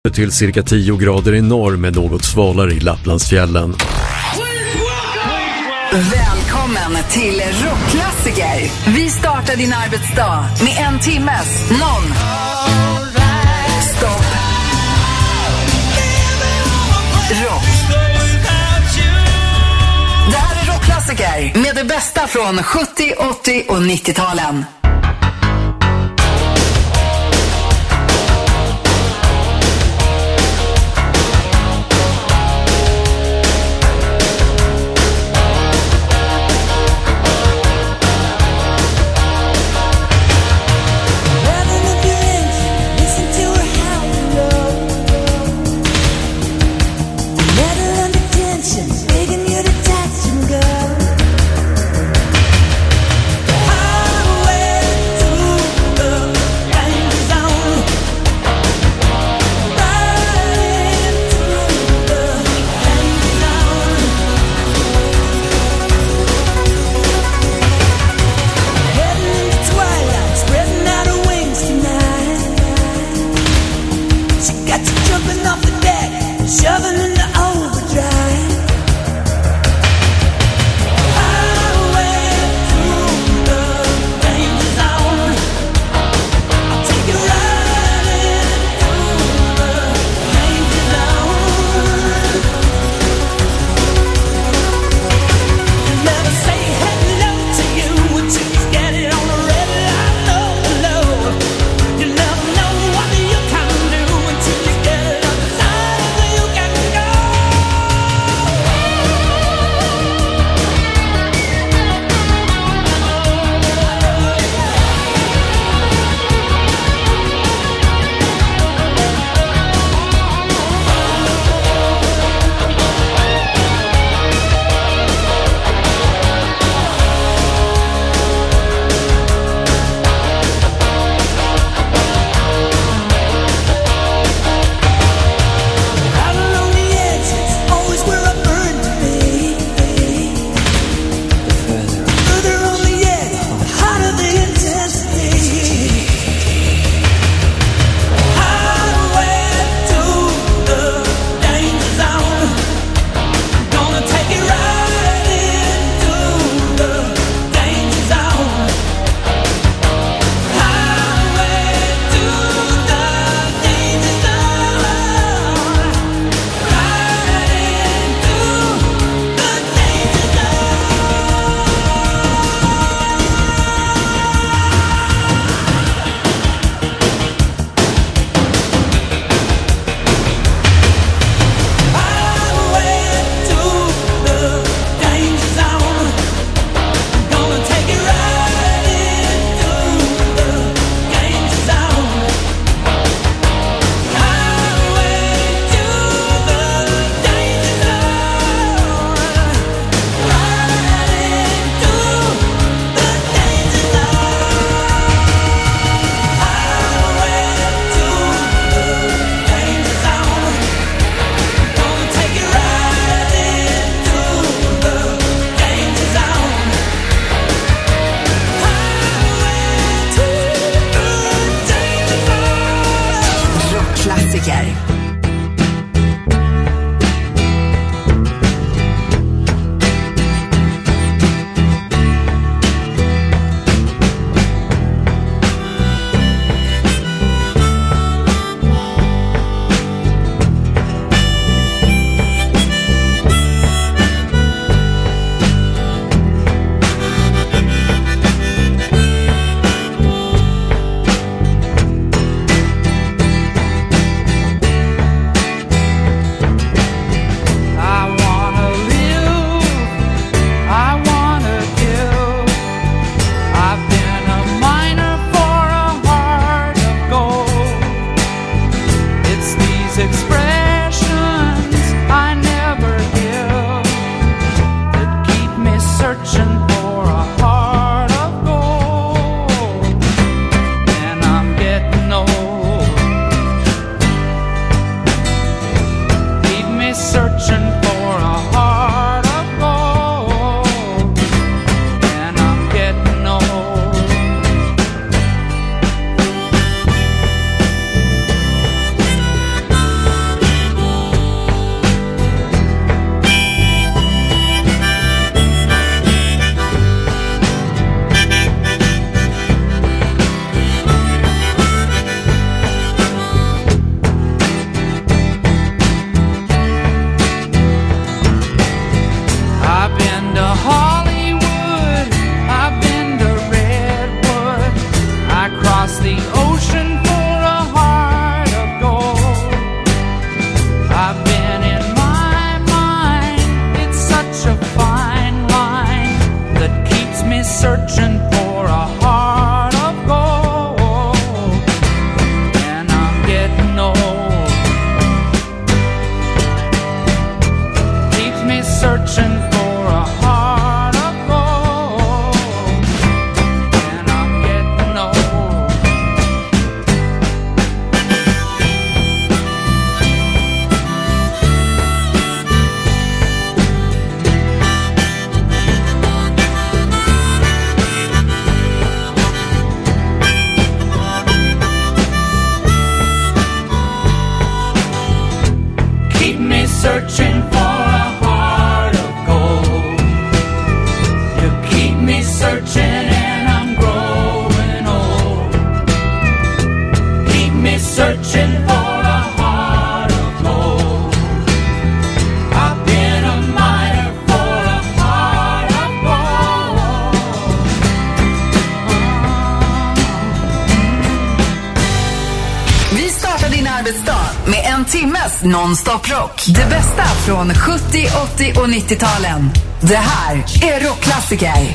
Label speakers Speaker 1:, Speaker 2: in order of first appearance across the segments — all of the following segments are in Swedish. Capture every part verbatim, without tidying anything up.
Speaker 1: Till cirka tio grader i norr med något svalare i Lapplandsfjällen.
Speaker 2: Välkommen till Rockklassiker. Vi startar din arbetsdag med en timmes non stop rock. Det här är Rockklassiker med det bästa från sjuttio, åttio och nittio-talen. En timmes non-stop rock. Det bästa från sjuttio, åttio och nittio-talen. Det här är rockklassiker.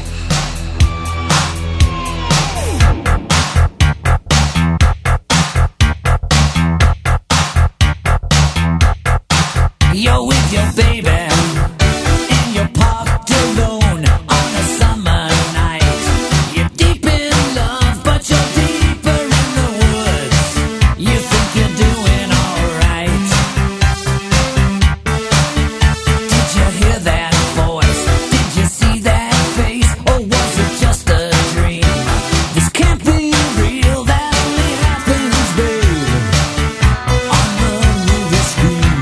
Speaker 3: You're with your baby and you're parked alone on a summer night. You're deep in love, but you're deeper in the woods. You think you're doing alright. Did you hear that voice? Did you see that face? Or was it just a dream? This can't be real, that only happens, babe, on the movie screen.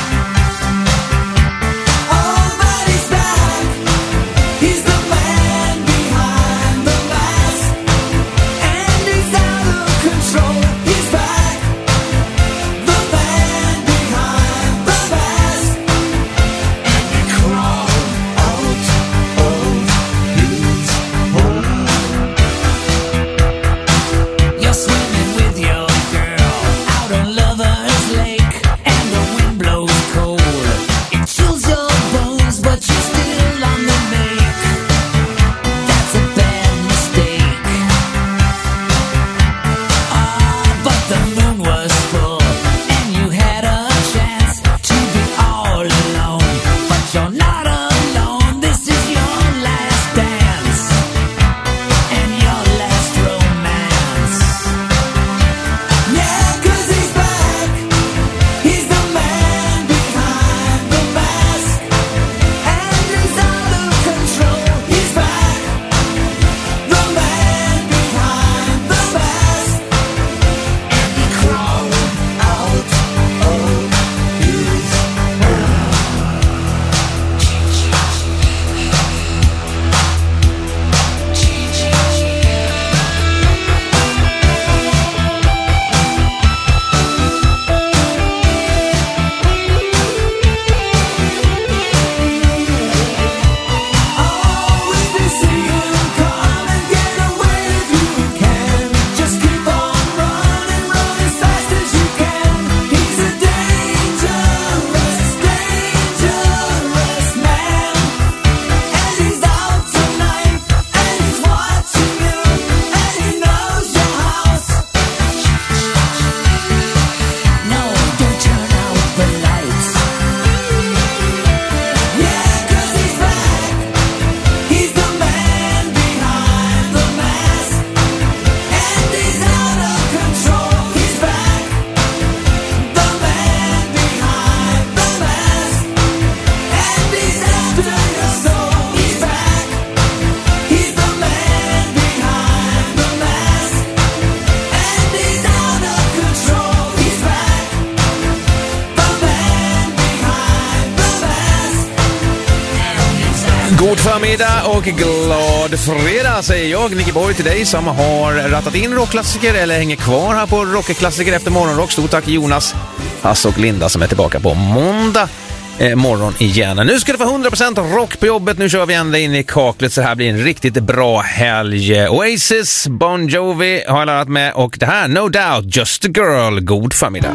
Speaker 4: God förmiddag och glad fredag säger jag, Nicky Boy, till dig som har rattat in rockklassiker eller hänger kvar här på rockklassiker efter morgonrock. Stort tack Jonas, Hasse och Linda som är tillbaka på måndag eh, morgon igen. Nu ska det få hundra procent rock på jobbet. Nu kör vi ända in i kaklet så här blir en riktigt bra helg. Oasis, Bon Jovi har jag lärt med och det här No Doubt, Just a Girl. God förmiddag.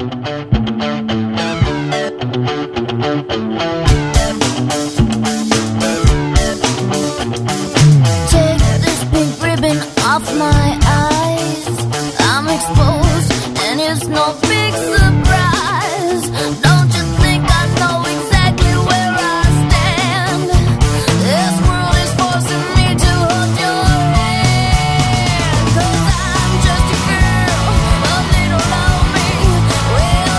Speaker 5: Off my eyes, I'm exposed, and it's no big surprise. Don't you think I know exactly where I stand? This world is forcing me to hold your hand. 'Cause I'm just a girl, a little lonely, with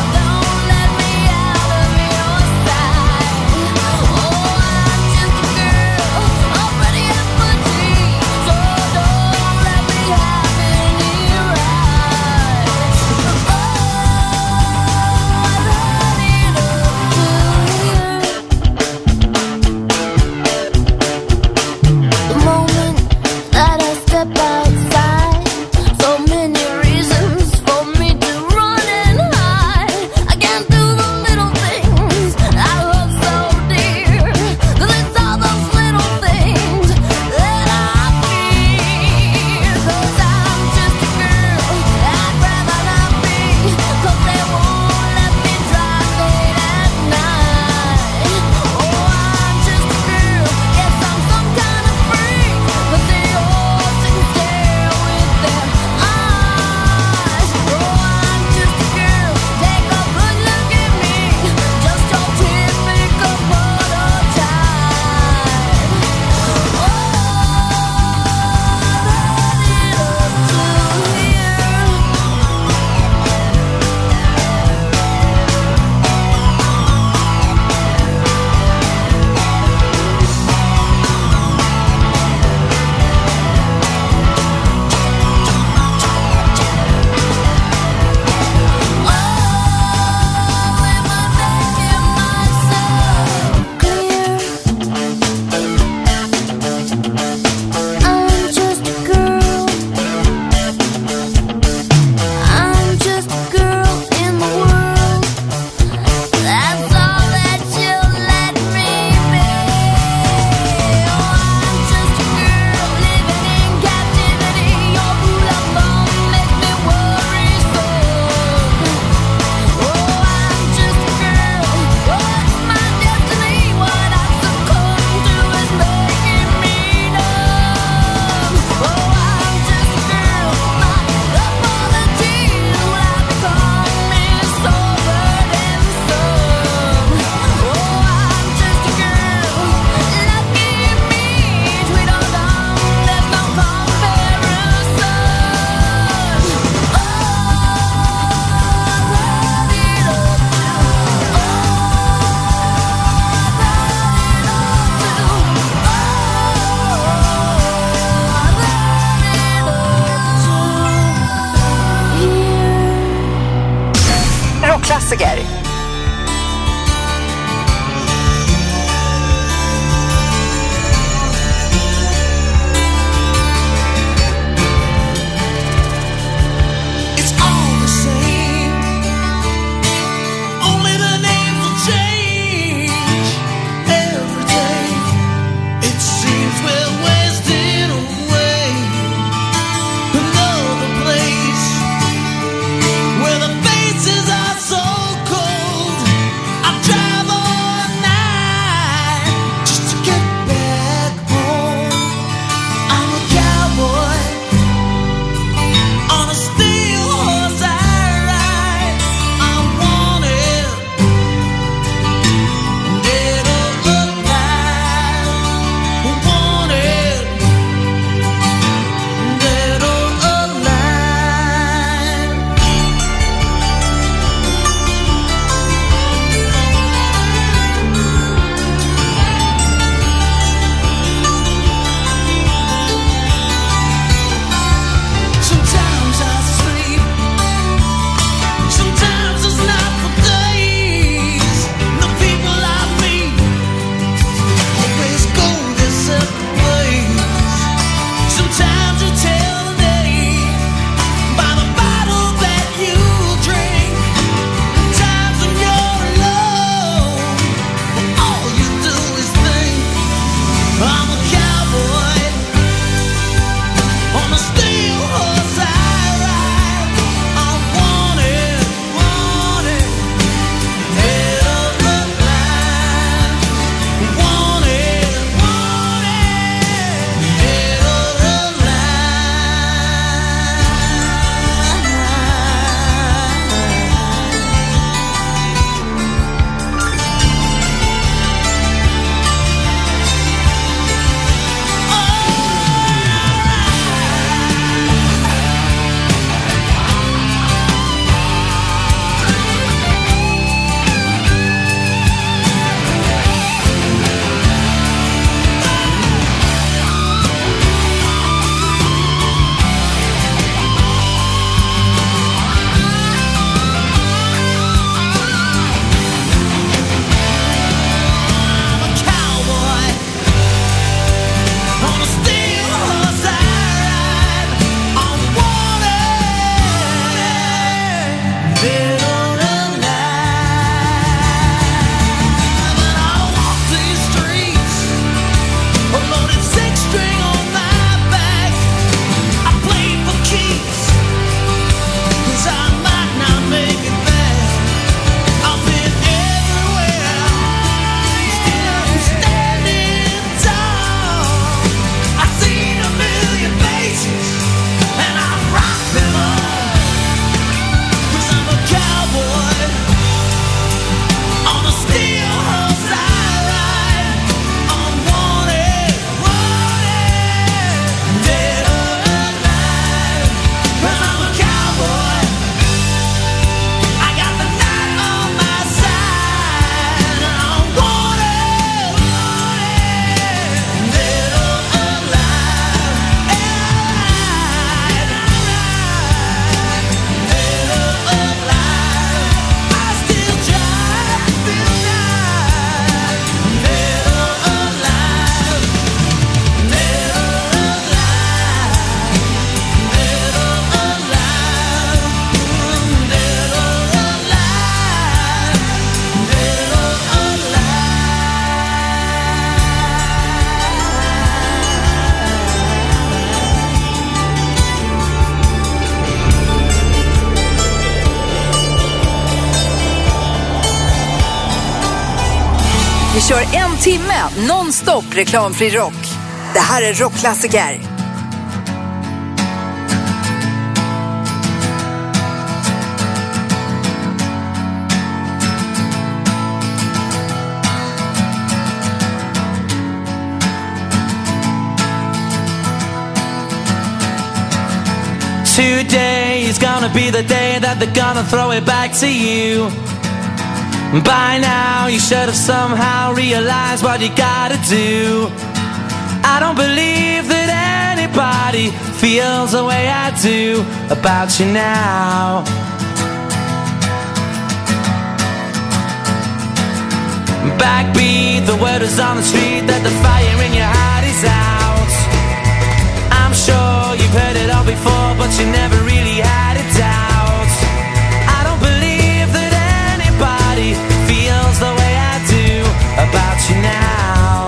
Speaker 2: Rockklassiker. Vi kör en timme non-stop reklamfri rock. Det här är Rockklassiker.
Speaker 6: Today is gonna be the day that they're gonna throw it back to you. By now you should have somehow realized what you gotta do. I don't believe that anybody feels the way I do about you now. Backbeat, the word is on the street that the fire in your heart is out. I'm sure you've heard it all before, but you never really had it out. I don't believe that anybody feels the way I do about you now.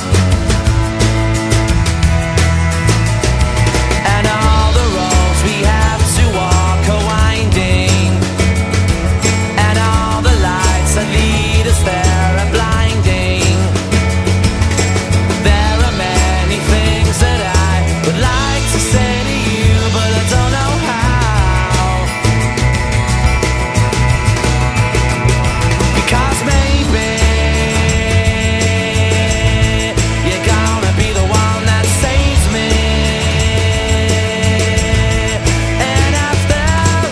Speaker 6: And all the roads we have to walk are winding, and all the lights that lead us there are blinding. There are many things that I would like to say to you, but I don't know how. Because maybe you're gonna be the one that saves me. And after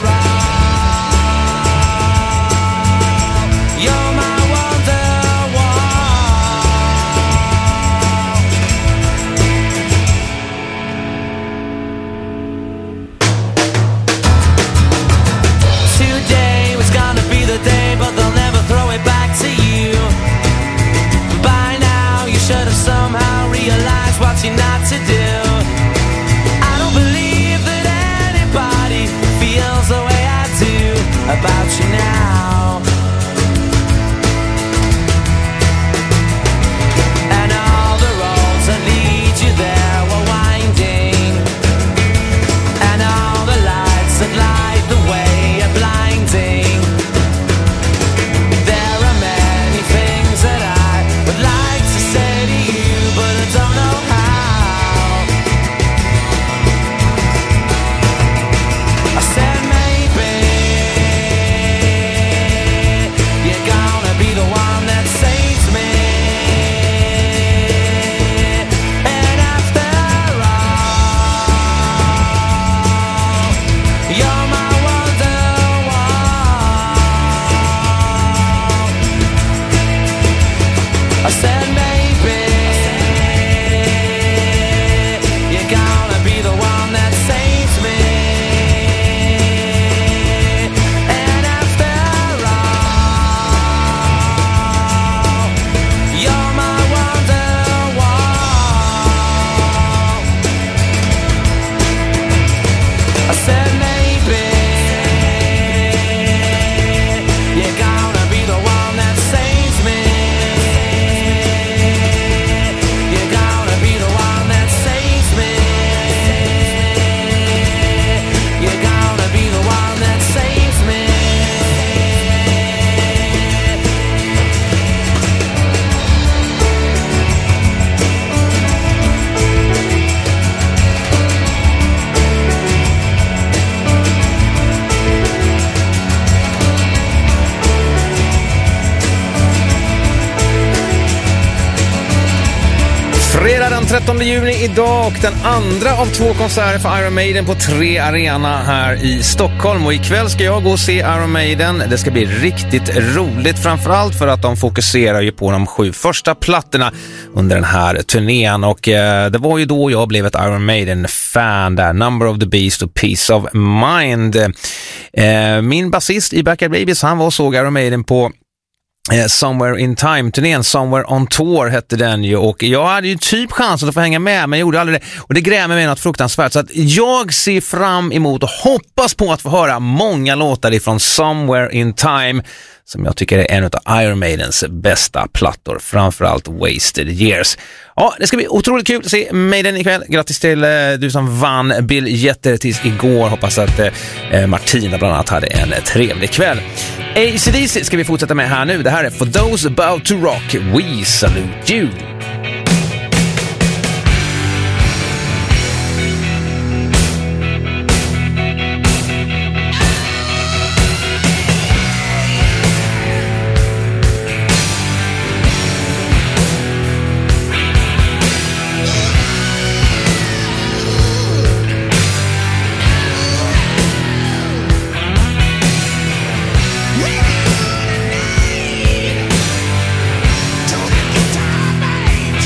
Speaker 6: all, you're my Wonderwall. Today was gonna be the day, but they'll never throw it back to you. By now you should have somehow realized what you're not to do. I don't believe that anybody feels the way I do about you now. And all the roads that lead you there were winding, and all the lights that light the way are blinding. There are many things that I would like to say to you, but I don't know how. I said maybe you're gonna be the one that saves me. And after all, you're my Wonderwall. I said maybe you're gonna be the one that saves me. And after all, you're my Wonderwall. I said maybe you're gonna be the one that saves me. You're gonna be the one that saves me. You're gonna be the one that saves me.
Speaker 4: Fredag den trettonde juni idag och den andra av två konserter för Iron Maiden på Tre Arena här i Stockholm. Och ikväll ska jag gå och se Iron Maiden. Det ska bli riktigt roligt, framförallt för att de fokuserar ju på de sju första plattorna under den här turnén. Och eh, det var ju då jag blev ett Iron Maiden-fan där. Number of the Beast och Peace of Mind. Eh, min basist i Backyard Babies, han var och såg Iron Maiden på Eh, Somewhere in Time-turnén, Somewhere on Tour hette den ju, och jag hade ju typ chansen att få hänga med, men jag gjorde aldrig det, och det grämer mig något fruktansvärt, så att jag ser fram emot och hoppas på att få höra många låtar ifrån Somewhere in Time, som jag tycker är en av Iron Maidens bästa plattor, framförallt Wasted Years. Ja, det ska bli otroligt kul att se Maiden ikväll. Grattis till eh, du som vann biljetter tills igår. Hoppas att eh, Martina bland annat hade en trevlig kväll. A C D C ska vi fortsätta med här nu. Det här är For Those About to Rock, We Salute You.
Speaker 5: Don't get tired, babe.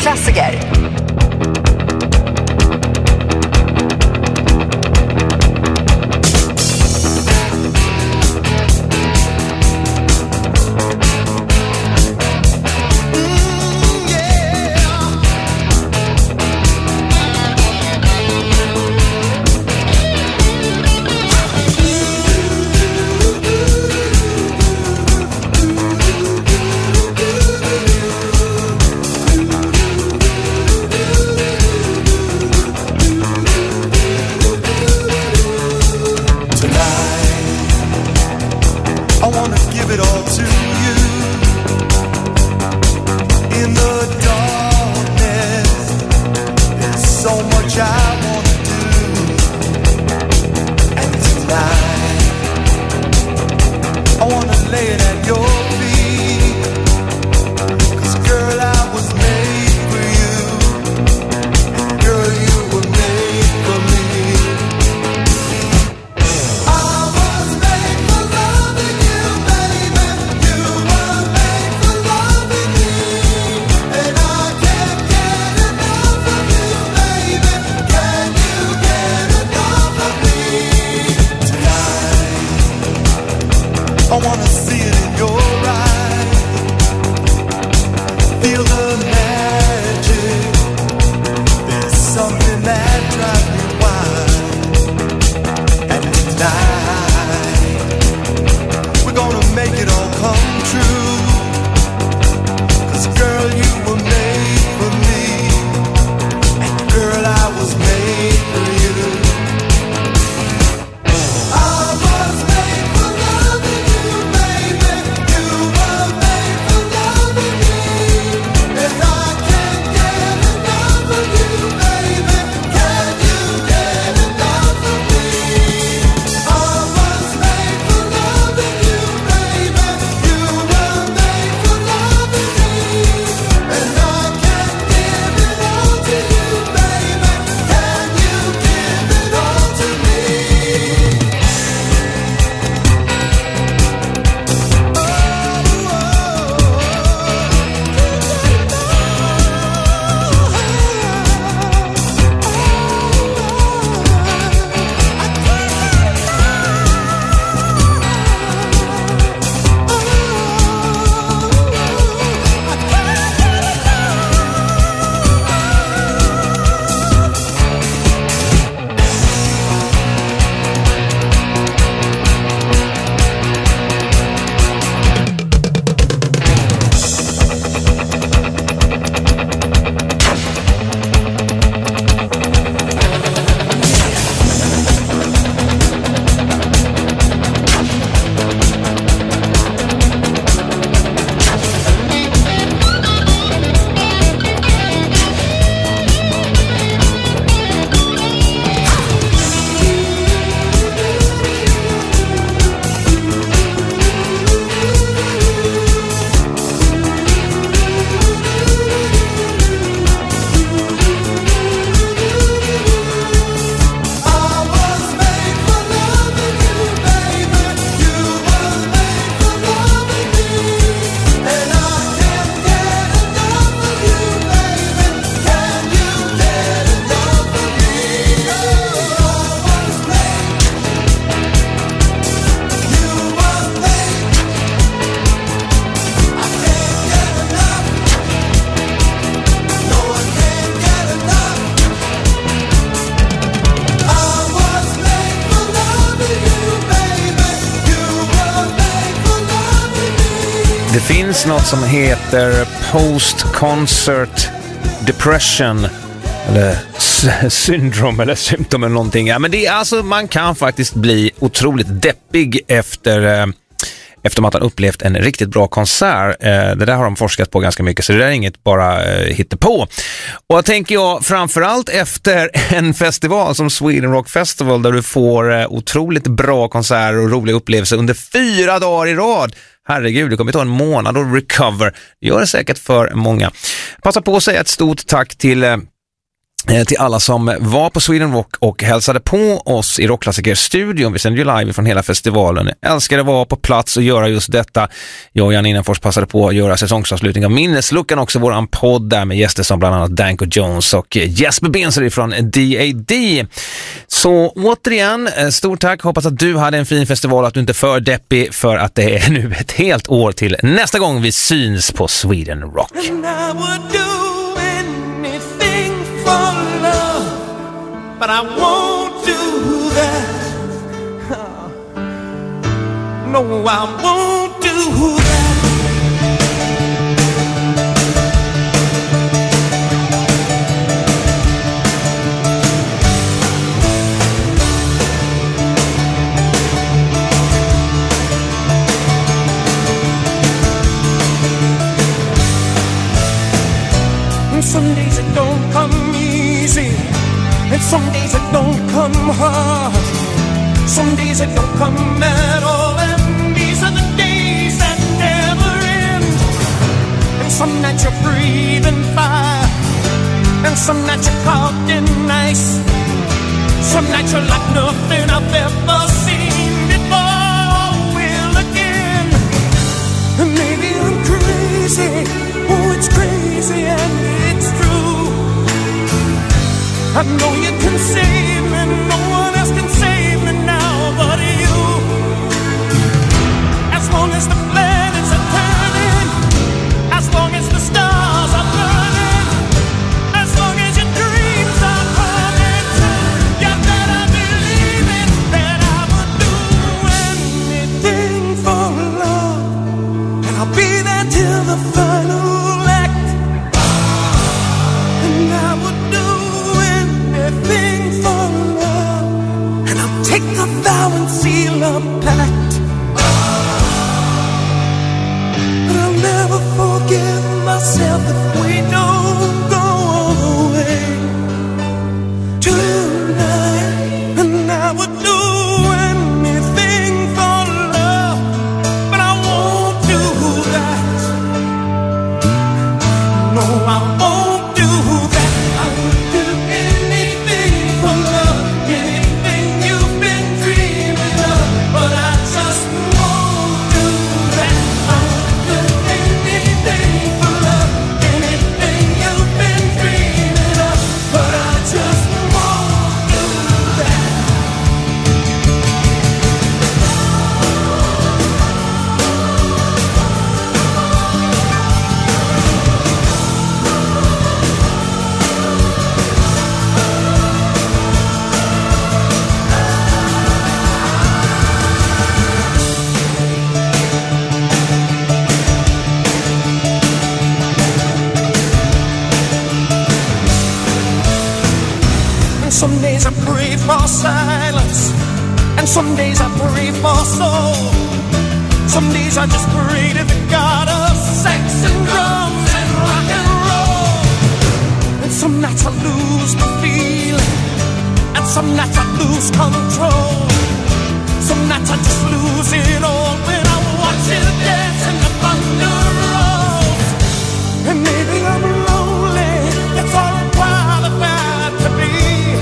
Speaker 2: rockklassiker.
Speaker 4: Det finns något som heter post-concert depression eller syndrom eller symptom eller någonting. Ja, men det är alltså, man kan faktiskt bli otroligt deppig efter eh, efter att man upplevt en riktigt bra konsert. Eh, det där har de forskat på ganska mycket, så det där är inget bara eh, hittepå. Och jag tänker jag framförallt efter en festival som Sweden Rock Festival där du får eh, otroligt bra konserter och roliga upplevelser under fyra dagar i rad. Herregud, det kommer ta en månad att recover. Det gör det säkert för många. Passa på att säga ett stort tack till eh, till alla som var på Sweden Rock och hälsade på oss i Rockklassiker-studion. Vi sänder ju live från hela festivalen. Jag älskar att vara på plats och göra just detta. Jag och Jan Innanfors passade på att göra säsongsavslutning av Minnesluckan, också våran podd där med gäster som bland annat Danko Jones och Jesper Binser från D A D. Så återigen, stort tack. Hoppas att du hade en fin festival, att du inte är för deppig, för att det är nu ett helt år till nästa gång vi syns på Sweden Rock.
Speaker 7: For love, but I won't do that. No, I won't do that. Some days it don't come easy, and some days it don't come hard. Some days it don't come at all, and these are the days that never end. And some nights you're breathing fire, and some nights you're caught in ice. Some nights you're like nothing I've ever seen before. Will again, and maybe I'm crazy. Oh, it's crazy and it's true. I know you can save me, no one else can save me now but you. As long as the planets are turning, as long as the stars are burning, as long as your dreams are coming true, you better believe it, that I would do anything for love. And I'll be there till the final. I would do anything for love, and I'll take a vow and seal a pact. But I'll never forgive myself if we don't go all the way tonight. And I would do anything for love, but I won't do that. No, I won't. Some days I pray for silence, and some days I pray for soul. Some days I just pray to the God of sex and drums and rock and roll. And some nights I lose the feeling, and some nights I lose control. Some nights I just lose it all when I watch it dance and the thunder rolls. And maybe I'm lonely, that's all I'm qualified to be.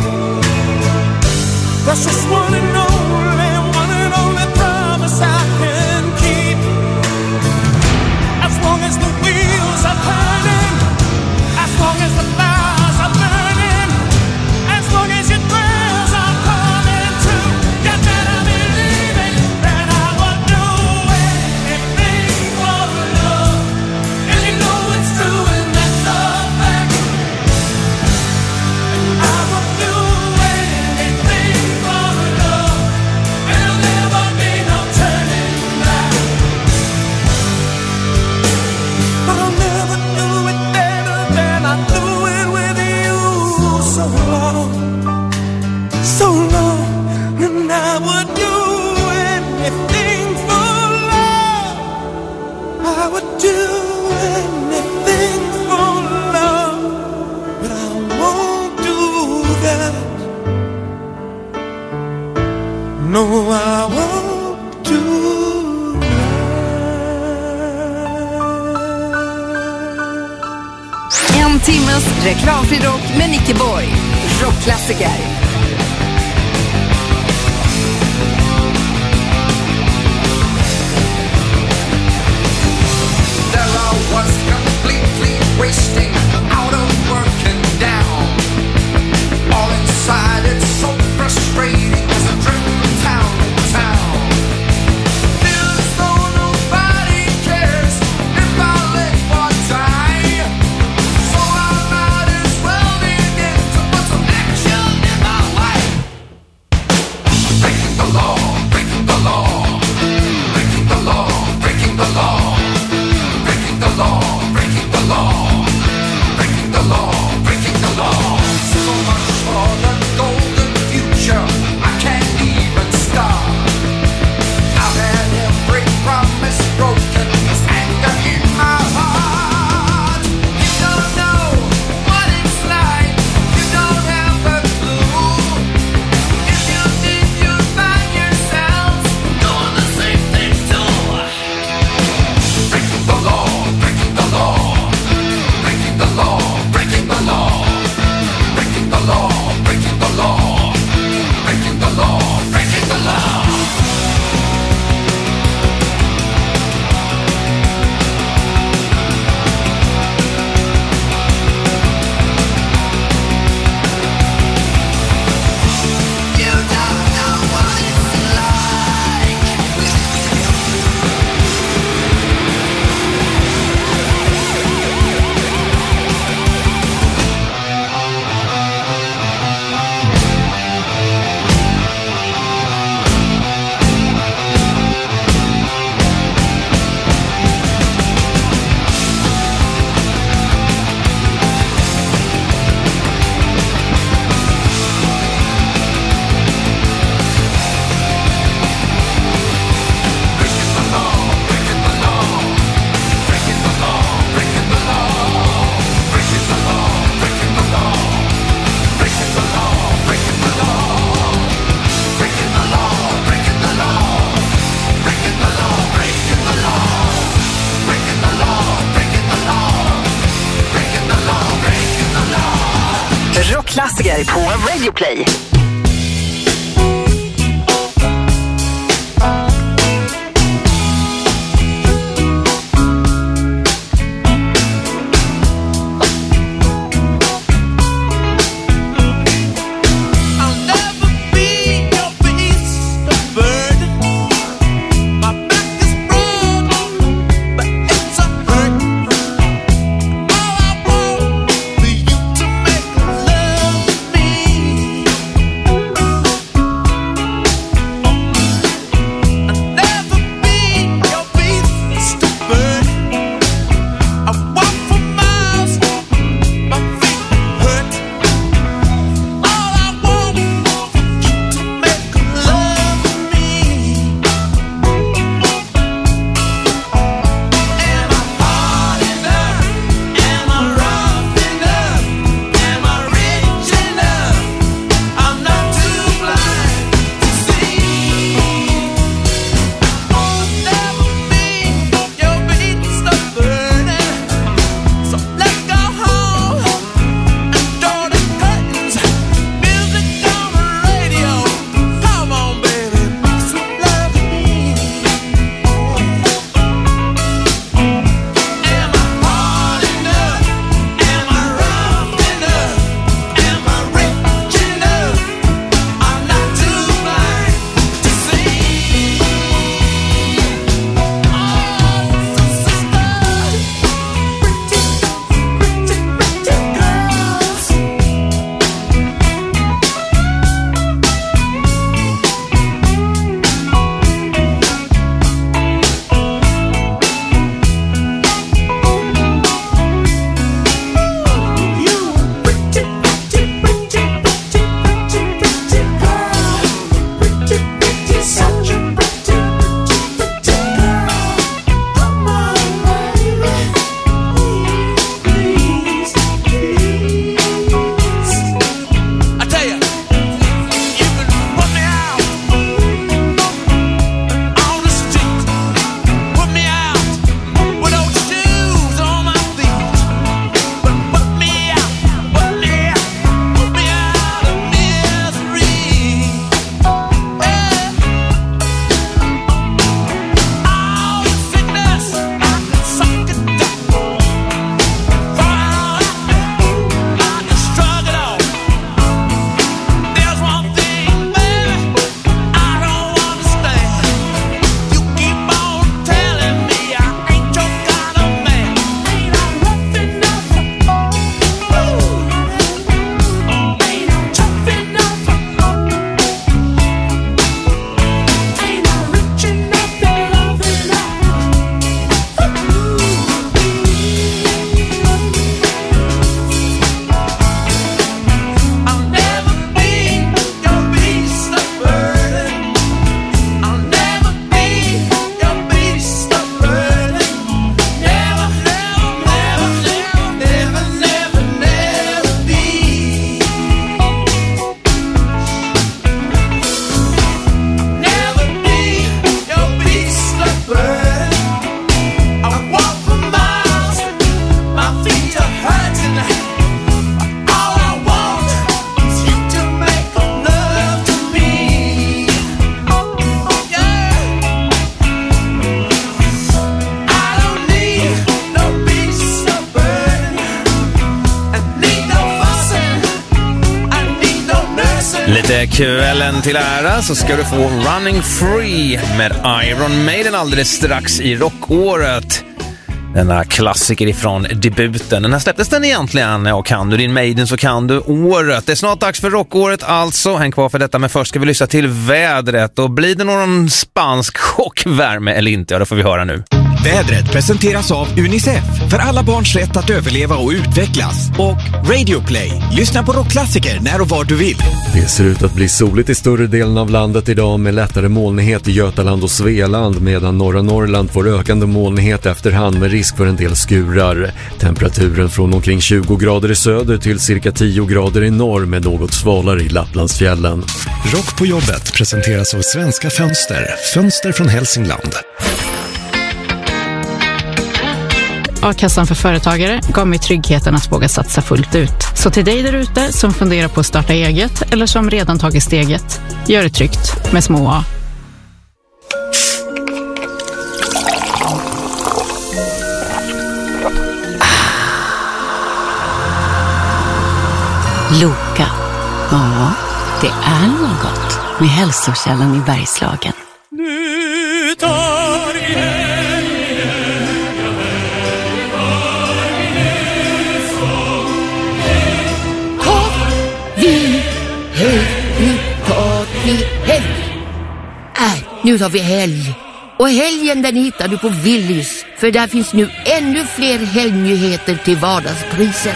Speaker 7: That's just one and only, one and only promise I can keep. As long as the wheels are turning, as long as the fires are burning, as long as your prayers are coming true,
Speaker 2: Reklamfri rock med Nicky Boy. Rockklassiker.
Speaker 8: There I was completely wasting out of work and down. All inside it's so frustrating as I drift from town to town. Feels though nobody cares if I live or die. So I might as well begin to put some action in my life. Breaking the law, breaking the law, breaking the law, breaking the law. Breaking the law, breaking the law, breaking the law, breaking the law. So much for the golden future, I can't even start. I've had every promise broken, there's anger in my heart. You don't know what it's like, you don't have a clue. If you did, you'd find yourself doing the same thing too. Breaking the law, breaking the law, breaking the law, breaking the law, breaking the law, breaking the law, breaking the law, breaking the law. You don't know what it's like.
Speaker 2: Rockklassiker på Radio Play.
Speaker 3: I'll never be your beast of burden. My back is broken, but it's a hurt. All I want for you to make love me.
Speaker 4: Kvällen till ära så ska du få Running Free med Iron Maiden alldeles strax i rockåret. Denna klassiker ifrån debuten. Den här släpptes den egentligen, och kan du din Maiden så kan du året. Det är snart dags för rockåret alltså. Häng kvar för detta, men först ska vi lyssna till vädret. Och blir det någon spansk chockvärme eller inte? Ja, det får vi höra nu.
Speaker 9: Vädret presenteras av UNICEF för alla barns rätt att överleva och utvecklas. Och Radio Play. Lyssna på rockklassiker när och var du vill.
Speaker 1: Det ser ut att bli soligt i större delen av landet idag med lättare molnighet i Götaland och Svealand, medan norra Norrland får ökande molnighet efterhand med risk för en del skurar. Temperaturen från omkring tjugo grader i söder till cirka tio grader i norr med något svalare i Lapplandsfjällen.
Speaker 10: Rock på jobbet presenteras av Svenska Fönster. Fönster från Hälsingland.
Speaker 11: A-kassan för företagare gav mig tryggheten att våga satsa fullt ut. Så till dig där ute som funderar på att starta eget eller som redan tagit steget, gör det tryggt med små A.
Speaker 12: Loka. Ja, det är något med hälsokällan i Bergslagen.
Speaker 7: Nu tar vi
Speaker 13: Äh, nu tar vi helg. Och helgen den hittar du på Willys. För där finns nu ännu fler helgnyheter till vardagspriser.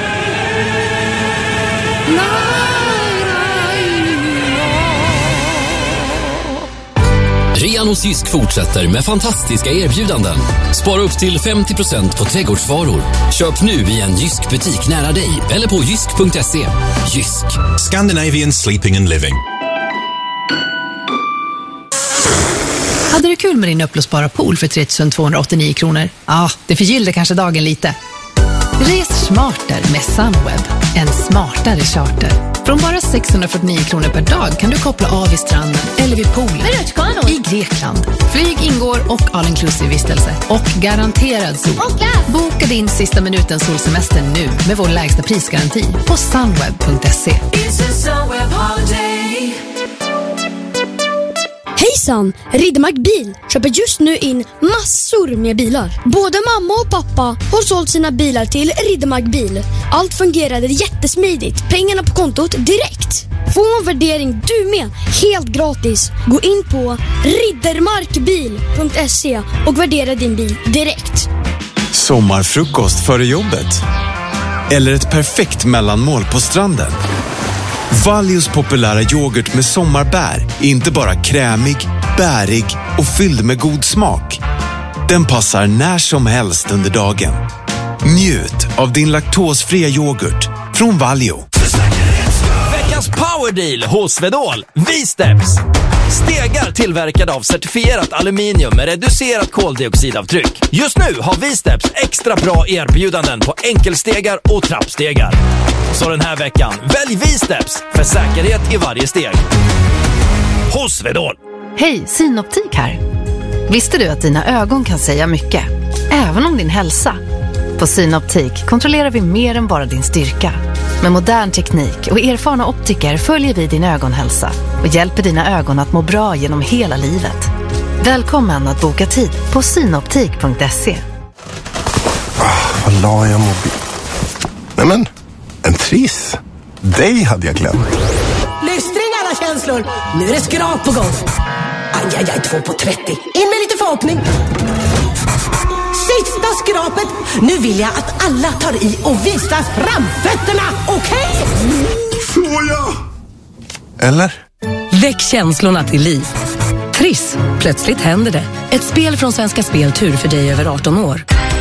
Speaker 14: Rean och Jysk fortsätter med fantastiska erbjudanden. Spara upp till femtio procent på trädgårdsvaror. Köp nu i en Jysk butik nära dig eller på jysk punkt se. Jysk.
Speaker 10: Scandinavian Sleeping and Living.
Speaker 15: Hade du kul med din upplösbara pool för tre tusen tvåhundraåttionio kronor? Ja, det förgyllde kanske dagen lite. Res smarter med Sunweb. En smartare charter. Från bara sexhundrafyrtionio kronor per dag kan du koppla av i stranden eller vid poolen i Grekland. Flyg ingår och all inclusive vistelse. Och garanterad sol. Boka din sista minuten solsemester nu med vår lägsta prisgaranti på sunweb punkt se.
Speaker 16: Hejsan! Riddermark Bil köper just nu in massor med bilar. Både mamma och pappa har sålt sina bilar till Riddermark Bil. Allt fungerade jättesmidigt. Pengarna på kontot direkt. Få en värdering du med, helt gratis. Gå in på riddermarkbil punkt se och värdera din bil direkt.
Speaker 17: Sommarfrukost före jobbet? Eller ett perfekt mellanmål på stranden? Valjos populära yoghurt med sommarbär är inte bara krämig, bärig och fylld med god smak. Den passar när som helst under dagen. Njut av din laktosfria yoghurt från Valio.
Speaker 18: Veckans powerdeal hos Svedol. V-Steps. Stegar tillverkade av certifierat aluminium med reducerat koldioxidavtryck. Just nu har V-Steps extra bra erbjudanden på enkelstegar och trappstegar. Så den här veckan, välj V-Steps för säkerhet i varje steg. Hos Svedol.
Speaker 19: Hej, Synoptik här. Visste du att dina ögon kan säga mycket? Även om din hälsa. På Synoptik kontrollerar vi mer än bara din styrka. Med modern teknik och erfarna optiker följer vi din ögonhälsa och hjälper dina ögon att må bra genom hela livet. Välkommen att boka tid på synoptik punkt se.
Speaker 20: Ah, vad la jag mobil? Nej men, en triss. Det hade jag glömt.
Speaker 21: Lystring alla känslor. Nu är det skrap på gång. Aj, aj, aj, två på trettio. In med lite förhoppning. Sista skrapet. Nu vill jag att alla tar i och visar framfötterna. Okej? Okay?
Speaker 20: Får jag? Eller?
Speaker 22: Väck känslorna till liv. Triss. Plötsligt händer det. Ett spel från Svenska Speltur för dig över arton år.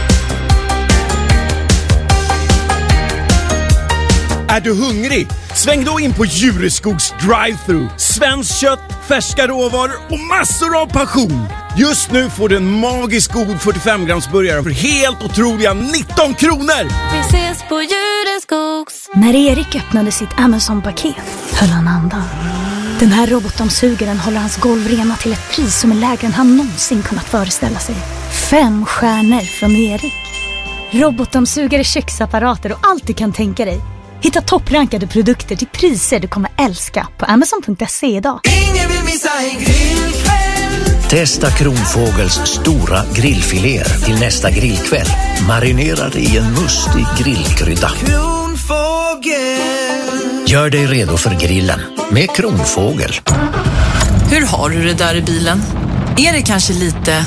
Speaker 23: Är du hungrig? Sväng då in på Djureskogs drive-thru. Svenskt kött, färska råvaror och massor av passion. Just nu får du en magisk god fyrtiofem grams burgare för helt otroliga nitton kronor.
Speaker 5: Vi ses på Djureskogs.
Speaker 24: När Erik öppnade sitt Amazon-paket höll han andan. Den här robotdammsugaren håller hans golv rena till ett pris som är lägre än han någonsin kunnat föreställa sig. Fem stjärnor från Erik. Robotdammsugare, köksapparater och allt du kan tänka dig. Hitta topprankade produkter till priser du kommer älska på amazon punkt se idag.
Speaker 2: Ingen vill missa en grillkväll. Testa Kronfågels stora grillfiléer till nästa grillkväll. Marinerade i en mustig grillkrydda. Kronfågel. Gör dig redo för grillen med Kronfågel.
Speaker 3: Hur har du det där i bilen? Är det kanske lite...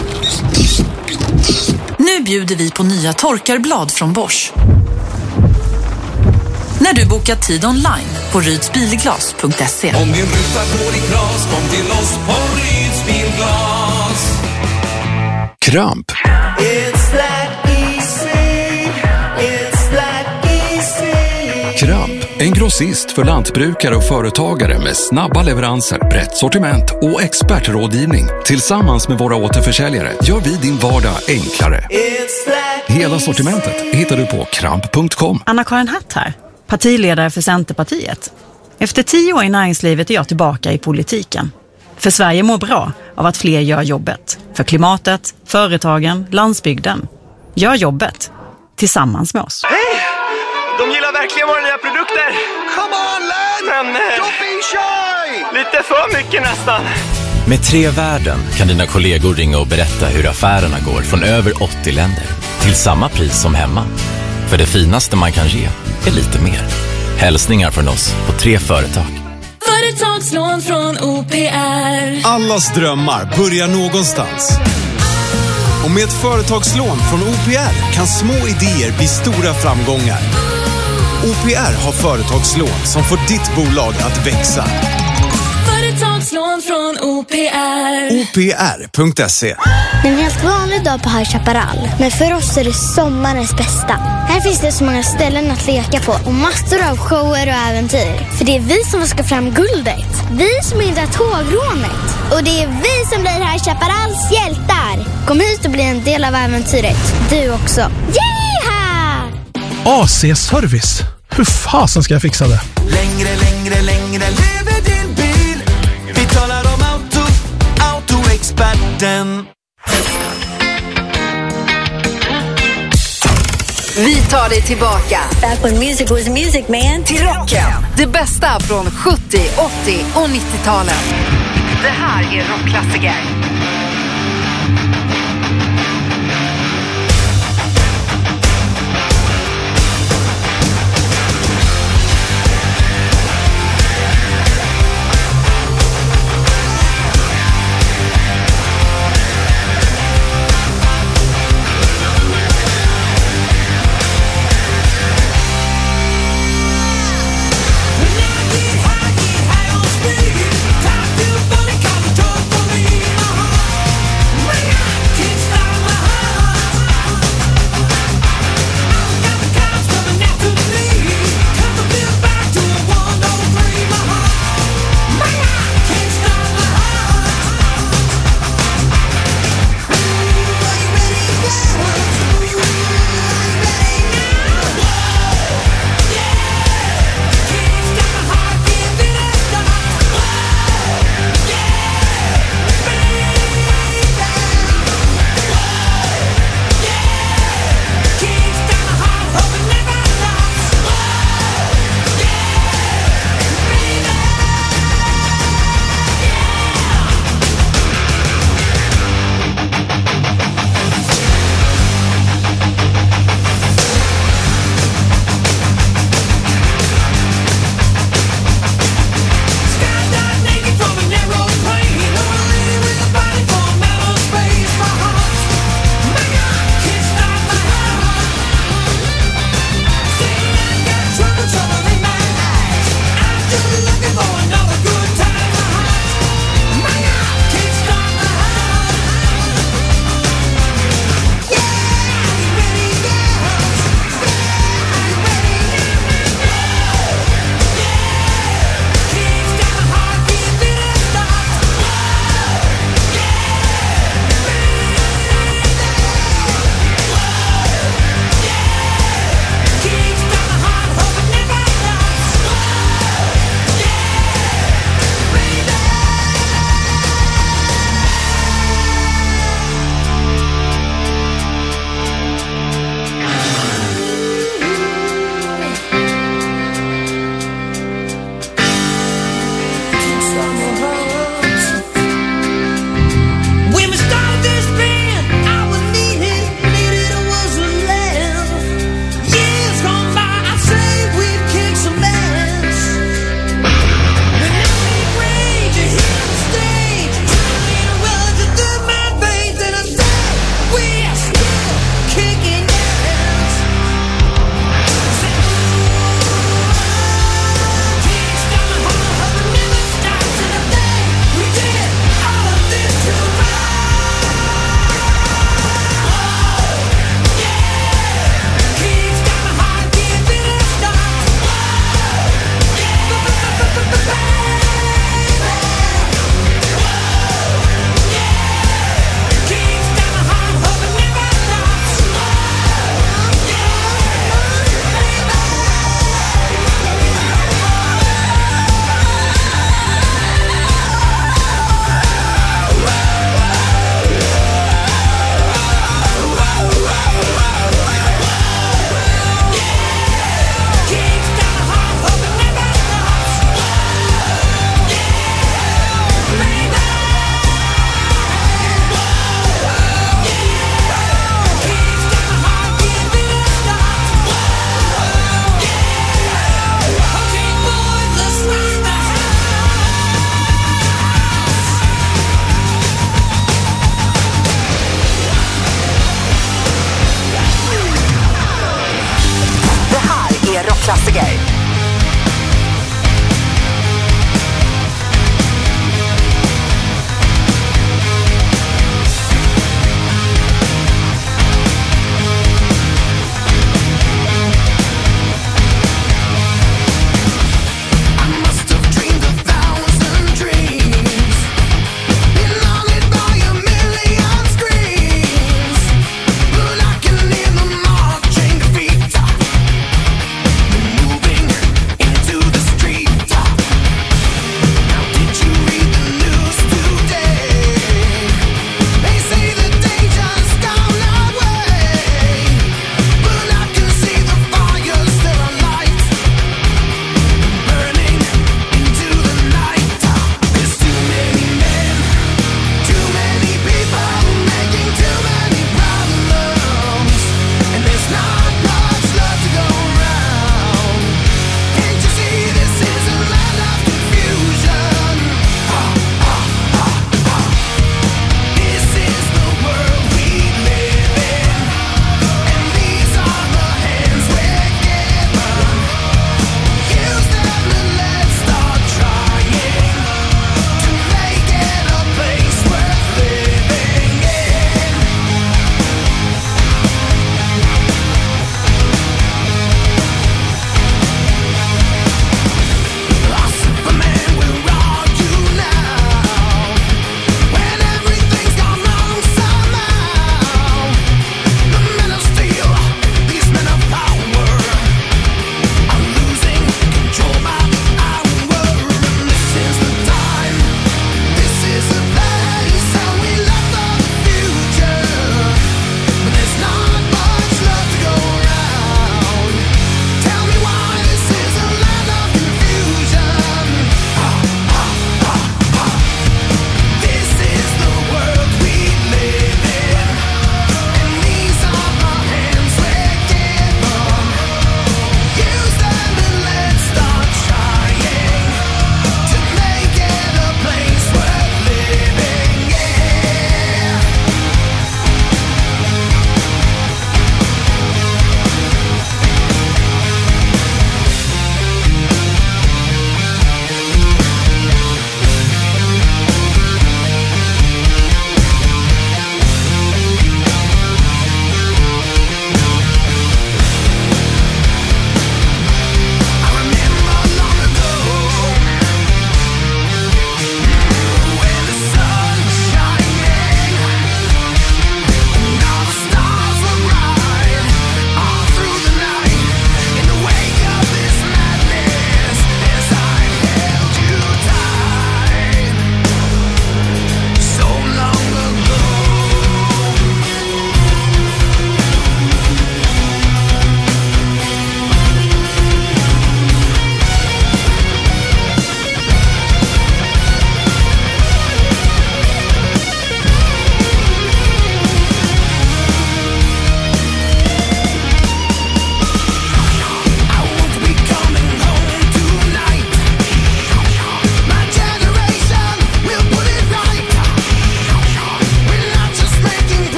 Speaker 3: Nu bjuder vi på nya torkarblad från Bosch. När du bokar tid online på rydsbilglas punkt se.
Speaker 2: Om din ruta går i kras, kom till oss på Ryds bilglas.
Speaker 10: Kramp.
Speaker 2: It's that easy. It's that easy.
Speaker 10: Kramp, en grossist för lantbrukare och företagare med snabba leveranser, brett sortiment och expertrådgivning. Tillsammans med våra återförsäljare gör vi din vardag enklare. Hela sortimentet hittar du på kramp punkt com.
Speaker 6: Anna-Karin Hatt här, partiledare för Centerpartiet. Efter tio år i näringslivet är jag tillbaka i politiken. För Sverige mår bra av att fler gör jobbet. För klimatet, företagen, landsbygden. Gör jobbet tillsammans med oss.
Speaker 8: Hej! De gillar verkligen våra nya produkter. Come on, lad! Men... Don't be shy! Lite för mycket nästan.
Speaker 25: Med Tre Värden kan dina kollegor ringa och berätta hur affärerna går från över åttio länder. Till samma pris som hemma. För det finaste man kan ge är lite mer. Hälsningar från oss på Tre Företag.
Speaker 26: Företagslån från O P R.
Speaker 17: Allas drömmar börjar någonstans. Och med ett företagslån från O P R kan små idéer bli stora framgångar. O P R har företagslån som får ditt bolag att växa.
Speaker 26: Företagslån från O P R.
Speaker 17: O P R punkt se.
Speaker 16: En helt vanlig dag på High Chaparral. Men för oss är det sommarens bästa. Här finns det så många ställen att leka på och massor av shower och äventyr. För det är vi som ska fram guldet. Vi som hindrar tågrånet. Och det är vi som blir High Chaparrals hjältar. Kom hit och bli en del av äventyret. Du också. Yeeha!
Speaker 27: A C-service. Hur fasen ska jag fixa det?
Speaker 2: Längre, längre, längre lever din bil. Vi talar om auto, autoexperten.
Speaker 28: Vi tar dig tillbaka. Back when music was music, man. Till rocken. Det bästa från sjuttio, åttio och nittio-talen. Det här är rockklassiker.
Speaker 2: High, high on speed. Time to fully control for me.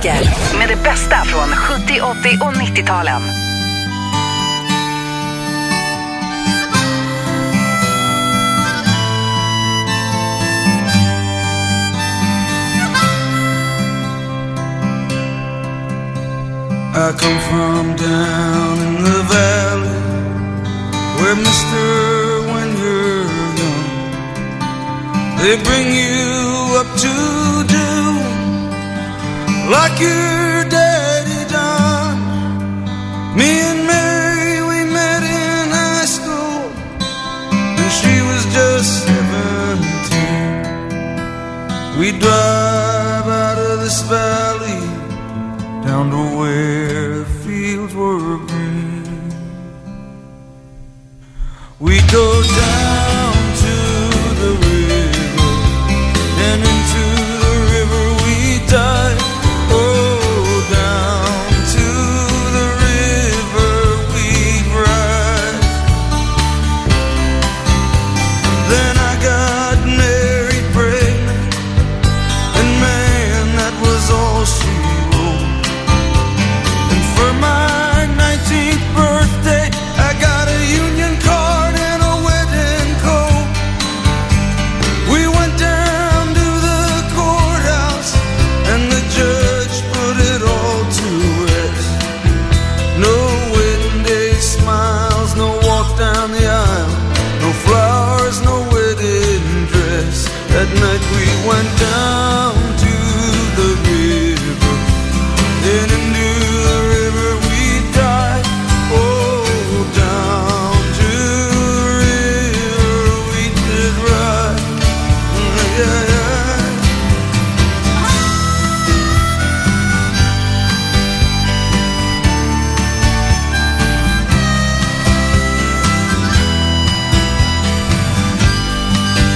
Speaker 28: klassiker med det bästa från sjuttio, åttio och nittio-talen.
Speaker 1: I come from down in the valley where mister when you're young they bring you up to do like your daddy done. Me and Mary, we met in high school and she was just seventeen. We drive out of this valley down to where fields were green. We go down to the river and into the river we dive. Oh, down to the river we ride. Then I got married pregnant and man, that was all she wrote. And for my nineteenth birthday I got a union card and a wedding coat. We went down to the courthouse and the judge put it all to rest. No wedding day smiles, no walk down the aisle, no flowers, no wedding dress. That night we went down